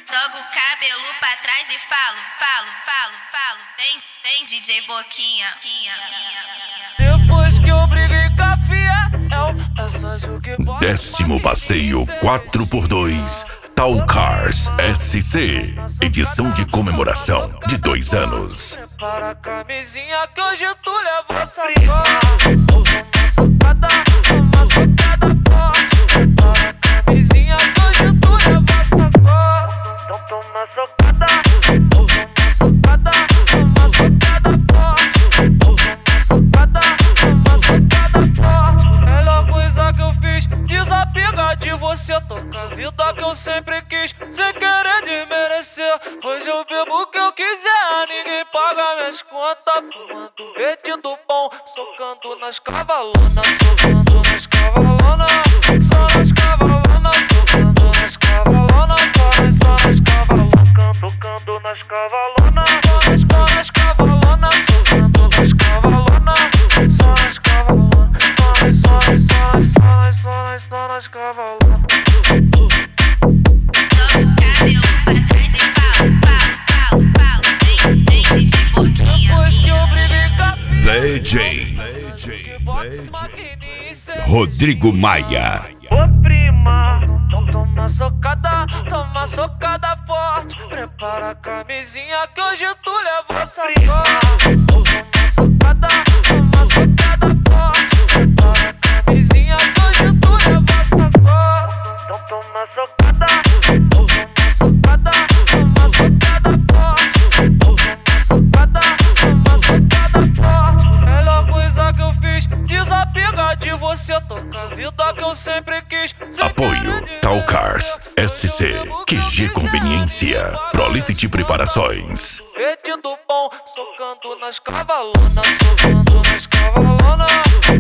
Jogo o cabelo pra trás e falo. Vem DJ Boquinha. Depois que eu briguei com a Fiel, é só joguei bola. 10º passeio 4x2 Talcars SC, edição de comemoração de 2 anos. Prepara a camisinha que hoje tu leva essa socada, uma socada forte. Prepara a camisinha que hoje tu leva essa cor. Então toma socada, uma socada forte. Uma socada forte. Melhor coisa que eu fiz, desapegar de você. Toca a vida que eu sempre quis, sem querer desmerecer. Hoje eu bebo o que eu quiser, ninguém paga minhas contas. Fumando verde do bom, socando nas cavalonas. Socando nas cavalonas, só nas cavalonas. Socando nas cavalonas, só nas cavalonas. Tocando nas cavalonas, só nas cavalonas. Socando nas cavalonas, só nas cavalonas. Só nas cavalonas. Jogo o cabelo pra trás e falo. Vem DJ Boquinha. Depois que eu briguei com a DJ Rodrigo Maia. Ô prima, então toma socada forte. Prepara a camisinha que hoje tu leva essa uma socada forte. Prepara a camisinha que hoje tu leva essa cor. Então toma socada forte. Uma socada forte. Melhor coisa que eu fiz, desapegar de você. Toca a vida que eu sempre quis. Apoio Talcars SC, QG Conveniência, Prolifit Preparações. Verde do bom, socando nas cavalonas. Socando nas cavalonas.